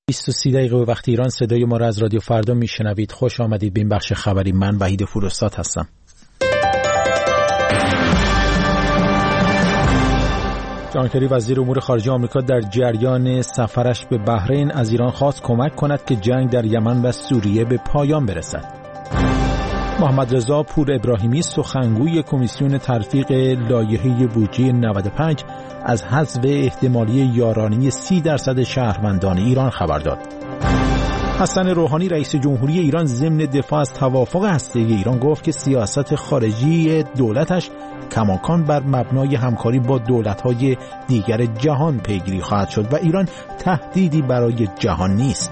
20:30 به وقت ایران. صدای ما را از رادیو فردا میشنوید. خوش آمدید به این بخش خبری. من وحید فروستاد هستم. جان کری وزیر امور خارجه آمریکا در جریان سفرش به بحرین از ایران خواست کمک کند که جنگ در یمن و سوریه به پایان برسد. محمد رضا پور ابراهیمی سخنگوی کمیسیون تلفیق لایحه بودجه 95 از حذف احتمالی یارانه 30% شهروندان ایران خبر داد. حسن روحانی رئیس جمهوری ایران ضمن دفاع از توافق هسته‌ای ایران گفت که سیاست خارجی دولتش کماکان بر مبنای همکاری با دولت‌های دیگر جهان پیگیری خواهد شد و ایران تهدیدی برای جهان نیست.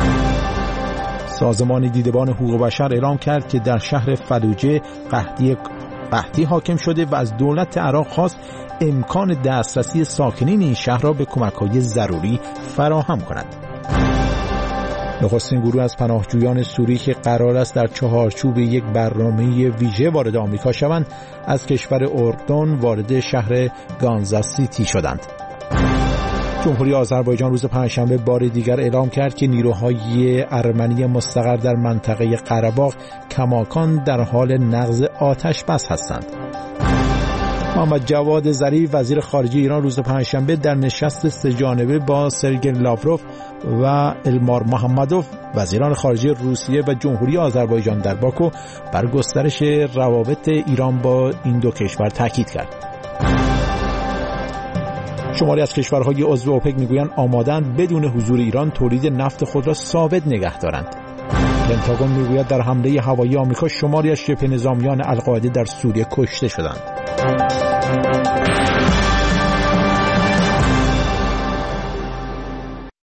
سازمان دیدبان حقوق بشر اعلام کرد که در شهر فلوجه قحطی حاکم شده و از دولت عراق خواست امکان دسترسی ساکنین این شهر را به کمک‌های ضروری فراهم کند. نخستین گروه از پناهجویان سوری که قرار است در چهارچوب یک برنامه ویژه وارد آمریکا شوند، از کشور اردن وارد شهر گانزا سیتی شدند. جمهوری آذربایجان روز پنجشنبه بار دیگر اعلام کرد که نیروهای ارمنی مستقر در منطقه قره‌باغ کماکان در حال نقض آتش بس هستند. محمد جواد ظریف وزیر خارجه ایران روز پنجشنبه در نشست سه‌جانبه با سرگئی لاوروف و المار محمدوف وزیران خارجه روسیه و جمهوری آذربایجان در باکو بر گسترش روابط ایران با این دو کشور تاکید کرد. شماری از کشورهای عضو اوپک میگویند آماده‌اند بدون حضور ایران تولید نفت خود را ثابت نگه دارند. پنتاگون میگوید در حمله هوایی آمریکا شماری از شبه نظامیان القاعده در سوریه کشته شدند.